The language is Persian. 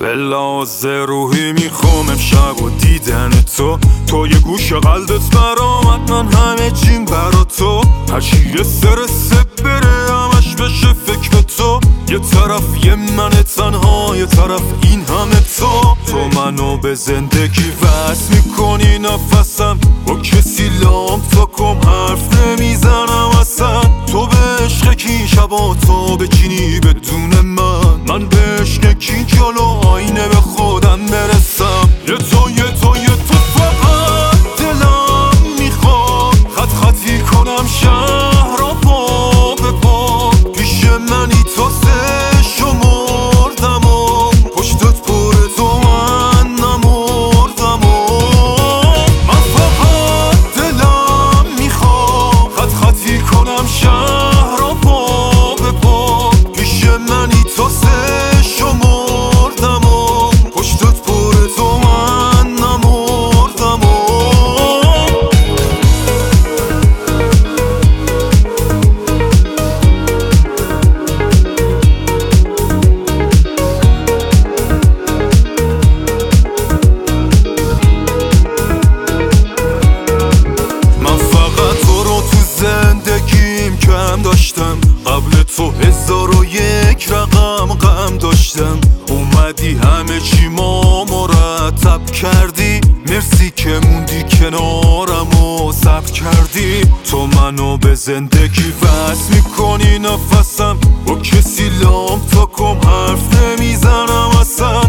به لحاظ روحی میخوام امشب و دیدن تو یه گوش قلبت برام من همه چیم برا تو هرچی یه سرسه بره همش بشه فکر تو یه طرف یه من تنها یه طرف این همه تو منو به زندگی وصل میکنی نفسم با کسی لام تا کم حرف نمیزنم اصلا تو به عشق کی شبا تو بچینی بدون من به عشق کی جلو آینه به خودم برسم یه تو فقط دلم میخواد خطی کنم شهر را پا به پا پیش منی تا شمردم و پشتت پر تو من نمردم و من فقط دلم میخواد خطی کنم شهر را پا به پا پیش منی تا شمردم و پشتت پر تو من نمردم و من فقط تو رو تو زندگیم کم داشتم قبل تو 1001 رقم غم داشتم اومدی همه چی ما مرتب کردی مرسی که موندی کنارم و صبر کردی تو منو به زندگی وصل میکنی نفسم با کسی لام تا کم حرف نمیزنم اصلا